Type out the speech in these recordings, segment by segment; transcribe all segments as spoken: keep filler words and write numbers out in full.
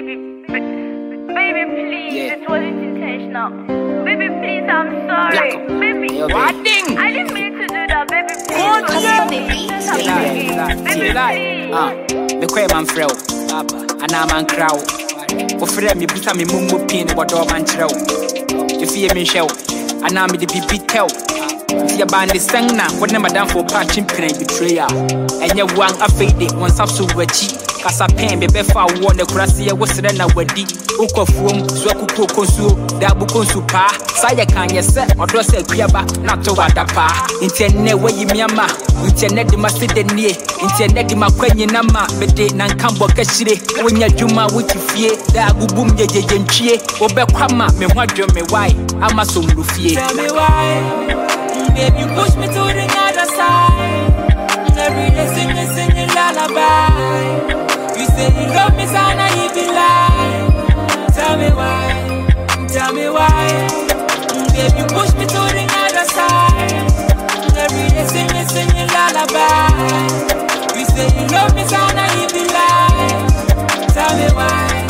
baby, baby, please, yeah. It wasn't intentional. Baby, please, I'm sorry. Black. Baby, what thing? I didn't mean to do that, baby, please. What baby, baby, please. Ah, the quay man fro, and I'm on crow. For free, me put me mumbo pin what all man trow. If you me show, and I'm the big tell. If you band the sang now, what never done for patching pin betrayer. And you want a fade once up so cheap. Kasa pen be befa wo ne kurase wo sere na wadi ukofuom so akuko konsuo da bu konsu pa saya kan ye se odo se akuaba na to wada pa intene wayi miama intene de masede nie intene de makwanyi na ma bede na nkambo kashire wonya dwuma wo tifie da agubum jejeje ntwie wo bekwama me hwadwo me why ama so mrufie. Tell me why baby you push me to the other side every day sing sing a lullaby. You say you love me, son, and you be lying. Tell me why, tell me why. Baby, you push me to the other side. Every day singing, singing lullaby. You say you love me, son, and you be lying. Tell me why.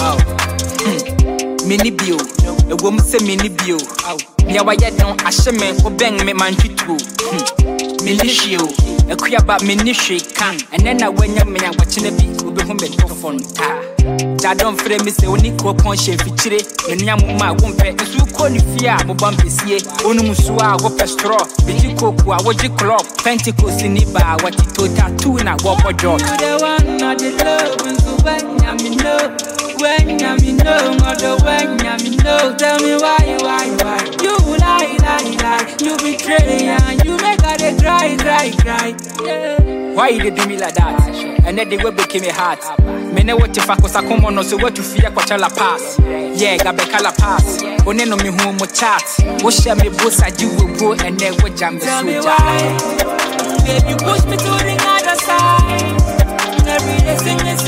Oh, mini bio, a woman say mini bio. Oh, yeah, why you don't ashame or bang me man to Milishio, a queer minishi can, and then I went young man watching a beat will be home at the phone. I don't frame Miss Oniko Ponche Fichire, and Yamma won't pay as you call it fear, Mobumpis ye, Onumusua, Wopestro, Bijiko, Wajiklo, Pentecost in Iba, what it told tattoo and I walk for job. You're the one, not the love, when Yammy know, when Yammy know, not the when Yammy know, tell me why, why, why, you lie, lie, lie, you betray, and you make her the cry, cry, cry. Yeah. Why you do me like that? And then they will become a heart. Mene what if I was a common, so what to fear Coachella pass? Yeah, Gabecala pass. One no me home with chat. What shall me boss I do will go and then what jam the why? Baby, you push me to the other side. Every day singing.